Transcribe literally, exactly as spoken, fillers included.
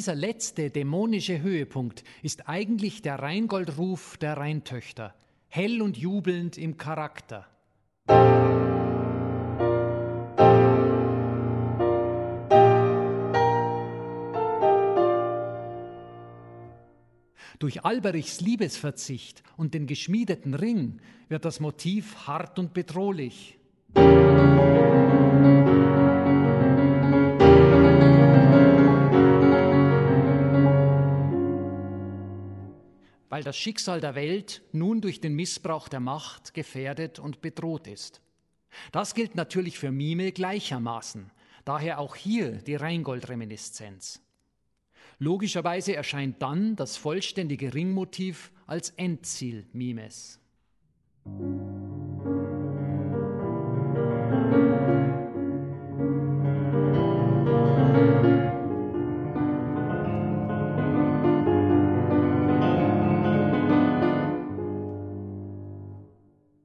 dieser letzte dämonische Höhepunkt ist eigentlich der Rheingoldruf der Rheintöchter, hell und jubelnd im Charakter. Durch Alberichs Liebesverzicht und den geschmiedeten Ring wird das Motiv hart und bedrohlich. Weil das Schicksal der Welt nun durch den Missbrauch der Macht gefährdet und bedroht ist. Das gilt natürlich für Mime gleichermaßen, daher auch hier die Rheingold-Reminiszenz. Logischerweise erscheint dann das vollständige Ringmotiv als Endziel Mimes.